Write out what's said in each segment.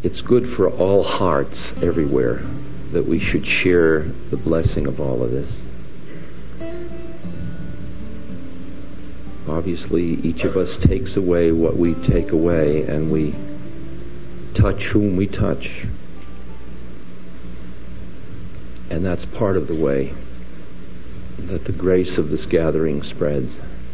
it's good for all hearts everywhere that we should share the blessing of all of this. Obviously, each of us takes away what we take away, and we touch whom we touch. And that's part of the way that the grace of this gathering spreads.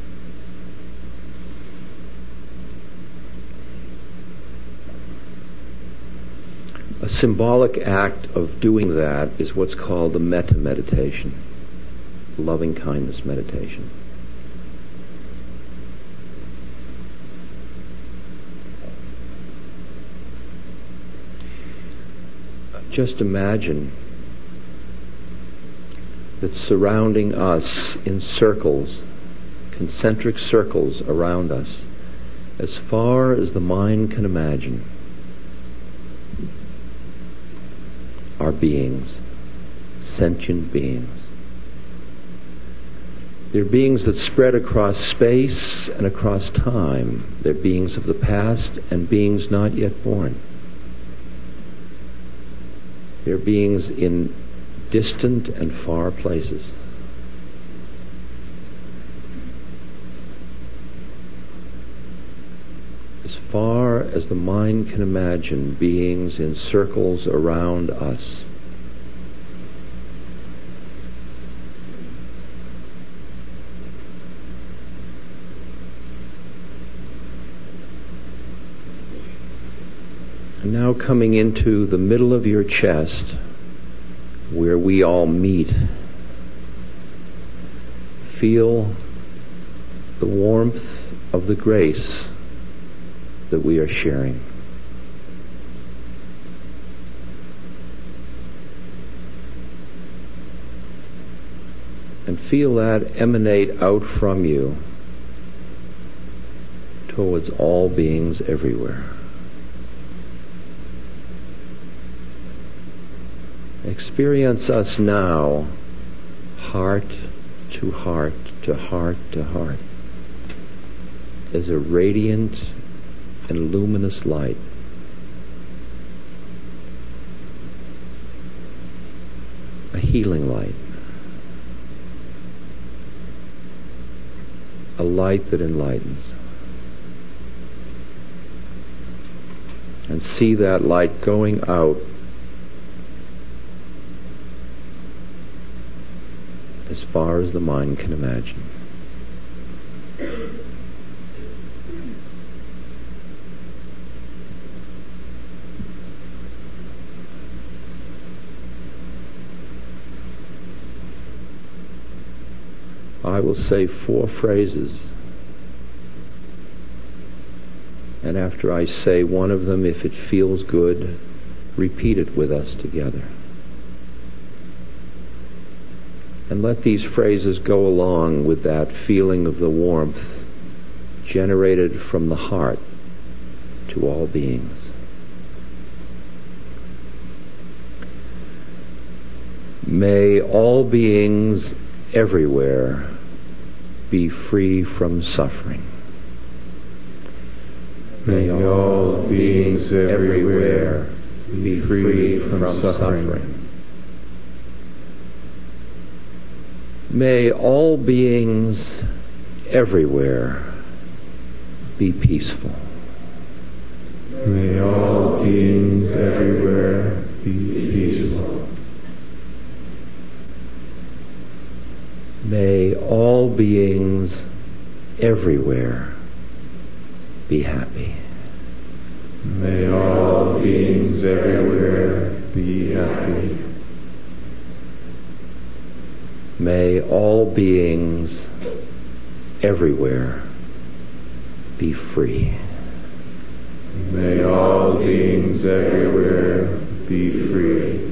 A symbolic act of doing that is what's called the metta meditation, loving kindness meditation. Just imagine that surrounding us in circles, concentric circles around us, as far as the mind can imagine, are beings, sentient beings. They're beings that spread across space and across time. They're beings of the past and beings not yet born. They're beings in distant and far places. As far as the mind can imagine, beings in circles around us. And now coming into the middle of your chest, where we all meet, feel the warmth of the grace that we are sharing. And feel that emanate out from you towards all beings everywhere. Experience us now, heart to heart to heart to heart, as a radiant and luminous light. A healing light. A light that enlightens. And see that light going out as far as the mind can imagine. I will say 4 phrases, and after I say one of them, if it feels good, repeat it with us together. And let these phrases go along with that feeling of the warmth generated from the heart to all beings. May all beings everywhere be free from suffering. May all beings everywhere be free from suffering. May all beings everywhere be peaceful. May all beings everywhere be peaceful. May all beings everywhere be happy. May all beings everywhere be happy. May all beings everywhere be free. May all beings everywhere be free.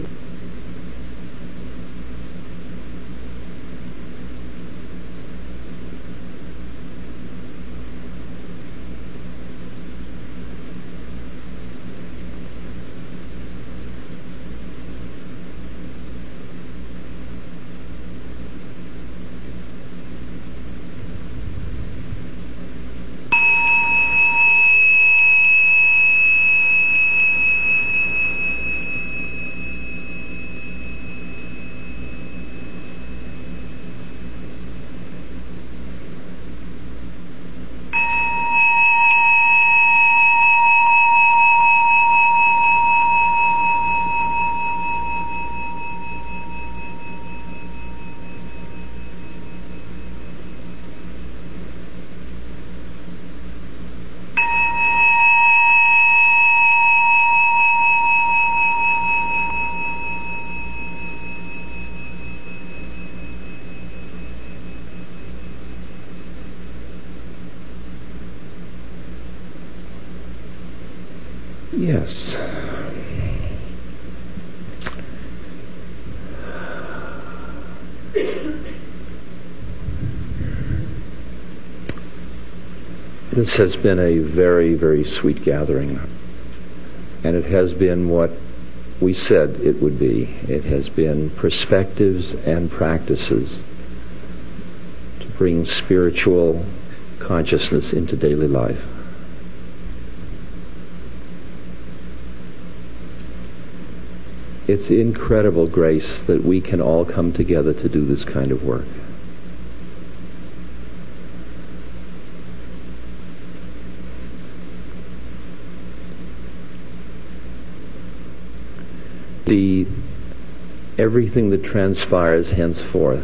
Yes. This has been a very, very sweet gathering. And it has been what we said it would be. It has been perspectives and practices to bring spiritual consciousness into daily life. It's incredible grace that we can all come together to do this kind of work. Everything that transpires henceforth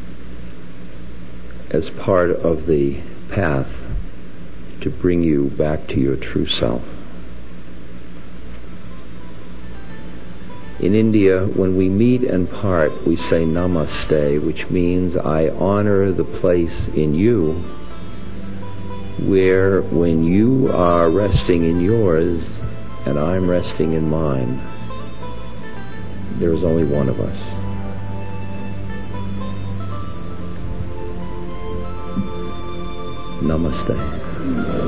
as part of the path to bring you back to your true self. In India, when we meet and part, we say namaste, which means I honor the place in you where when you are resting in yours and I'm resting in mine, there is only one of us. Namaste.